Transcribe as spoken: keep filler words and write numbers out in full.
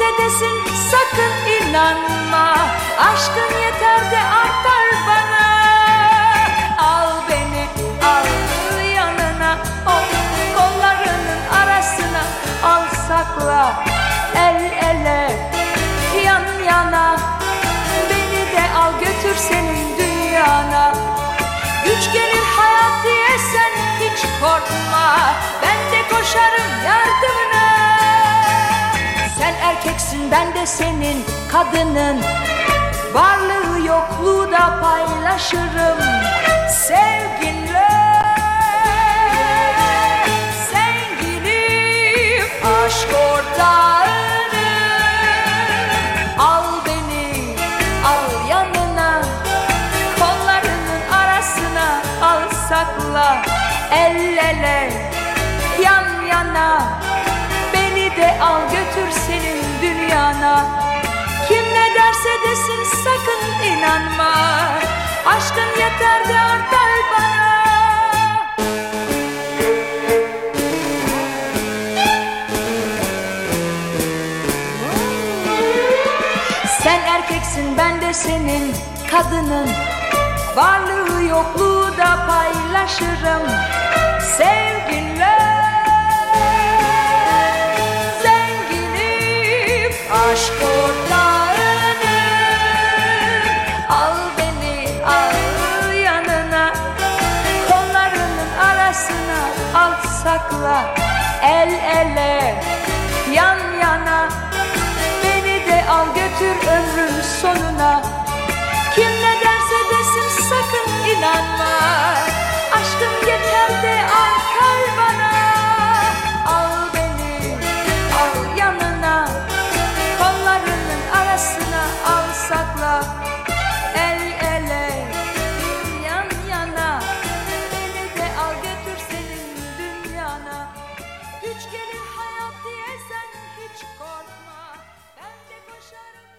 derse desin sakın inanma. Aşkın yeter de artar bana. Al beni, al yanına, al kollarının arasına, al sakla el ele, yan yana. Beni de al götür senin dünyana. Güç gelir hayat diye sen hiç korkma. Ben de koşarım yardımına. Sen erkeksin, ben de senin kadının. Varlığı yokluğu da paylaşırım sevginle. Sevgilim, aşk ortağını. Al beni, al yanına, kollarının arasına, al sakla el ele, yan yana. Beni de al götür senin dünyana. Kim ne derse desin sakın inanma. Aşkın yeter de artar bana. Sen erkeksin, ben de senin kadının. Varlığı yokluğu da paylaşırım sevginle. Zenginim, aşk ortağını. Al beni, al yanına, kollarının arasına, al sakla el ele, yan yana. Beni de al götür ömrün sonuna. Kim ne derse desin sakın inanma. Aşkın yeter de artar bana. Al beni, al yanına, kollarının arasına, al sakla el ele, yan yana. Beni de al götür senin dünyana. Güç gelir hayat diye sen hiç korkma. Ben de koşarım.